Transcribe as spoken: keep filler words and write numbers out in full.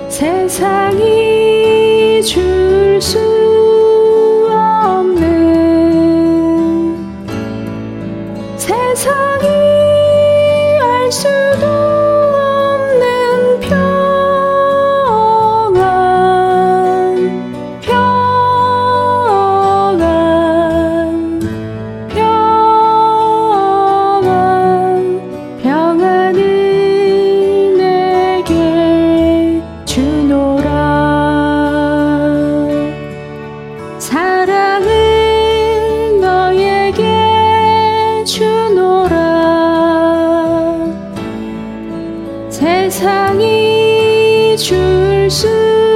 세상이 줄 수 없는 세상이 알 수도 없는 평안 평안 평안 평안을 내게 주노라 사랑을 너에게 주노라 세상이 줄 수